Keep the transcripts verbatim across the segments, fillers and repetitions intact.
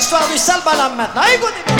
l'histoire du sale bonhomme maintenant. Écoutez bien.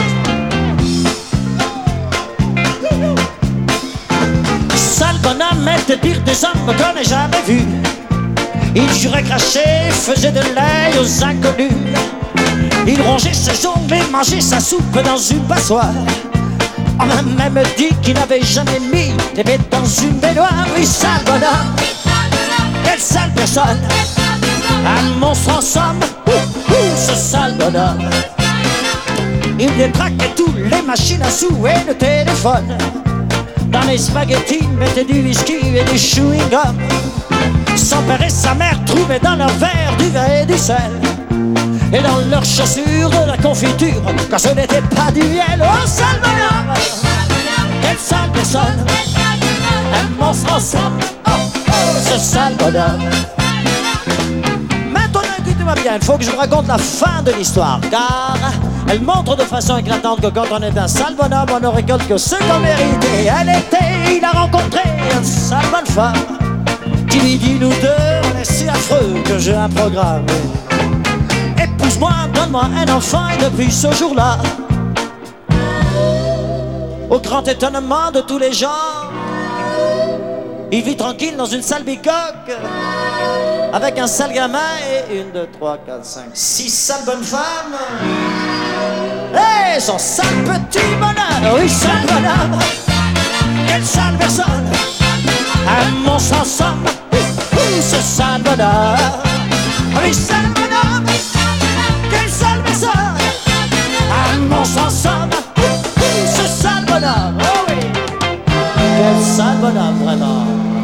Sale bonhomme était pire des hommes qu'on ait jamais vu. Il jurait cracher, faisait de l'ail aux inconnus. Il rongeait ses ongles et mangeait sa soupe dans une passoire. On m'a même dit qu'il n'avait jamais mis des bêtes dans une baignoire. Oui, sale bonhomme, quelle sale personne, un monstre en somme, ouh, ouh, ce sale bonhomme. Il détraquait toutes les machines à sous et le téléphone. Dans les spaghettis mettait du whisky et du chewing-gum. Son père et sa mère trouvaient dans leur verre du vin et du sel, et dans leurs chaussures de la confiture quand ce n'était pas du miel. Oh, sale bonhomme, quelle sale personne, un monstre en somme, oh, oh, ce sale bonhomme. Maintenant, écoutez-moi bien, il faut que je vous raconte la fin de l'histoire, car elle montre de façon éclatante que quand on est un sale bonhomme, on ne récolte que ce qu'on mérite. Et elle était, il a rencontré une sale bonne femme qui lui dit: nous deux, on est si affreux que j'ai un programme. Épouse-moi, donne-moi un enfant. Et depuis ce jour-là, au grand étonnement de tous les gens, il vit tranquille dans une sale bicoque avec un sale gamin et une, deux, trois, quatre, cinq, six sales bonnes femmes. Et son sale petit bonhomme, oui, sale bonhomme, quelle sale personne, un monstre en somme, ce sale bonhomme, oui, sale bonhomme, quelle sale personne, un monstre en somme, ce sale bonhomme, oh oui, quel sale bonhomme vraiment.